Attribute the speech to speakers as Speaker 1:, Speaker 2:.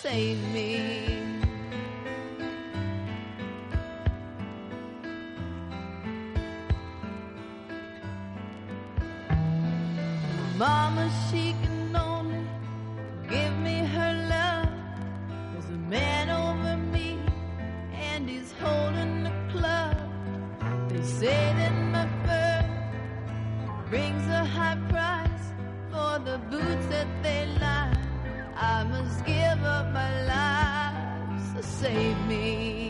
Speaker 1: save me. Mama, she can only give me her love. There's a man over me, and he's holding the club. They say that my birth brings a high price for the boots that they line. I must give up my life, so save me.